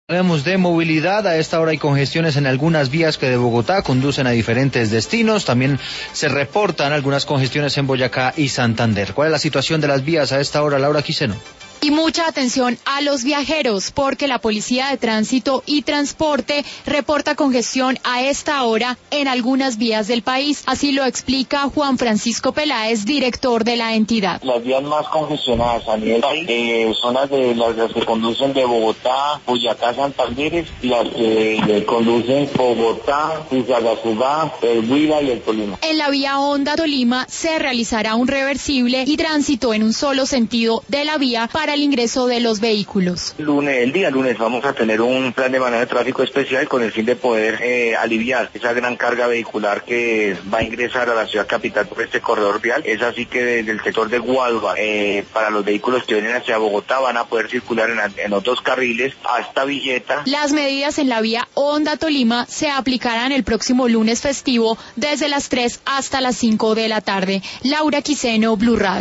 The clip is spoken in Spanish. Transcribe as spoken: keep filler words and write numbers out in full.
Hablemos de movilidad. A esta hora hay congestiones en algunas vías que de Bogotá conducen a diferentes destinos. También se reportan algunas congestiones en Boyacá y Santander. ¿Cuál es la situación de las vías a esta hora, Laura Quiseno? Y mucha atención a los viajeros, porque la Policía de Tránsito y Transporte reporta congestión a esta hora en algunas vías del país. Así lo explica Juan Francisco Peláez, director de la entidad. Las vías más congestionadas a nivel país eh, son las, de, las, las que conducen de Bogotá, Boyacá, Santander, las que eh, conducen Bogotá, Fusagasugá, el Huila y el Tolima. En la vía Honda-Tolima se realizará un reversible y tránsito en un solo sentido de la vía para el ingreso de los vehículos. El lunes, el día lunes vamos a tener un plan de manejo de tráfico especial con el fin de poder eh, aliviar esa gran carga vehicular que va a ingresar a la ciudad capital por este corredor vial. Es así que desde el sector de Guadua, eh, para los vehículos que vienen hacia Bogotá van a poder circular en, en los dos carriles hasta Villeta. Las medidas en la vía Honda-Tolima se aplicarán el próximo lunes festivo desde las tres hasta las cinco de la tarde. Laura Quiseno, Blue Radio.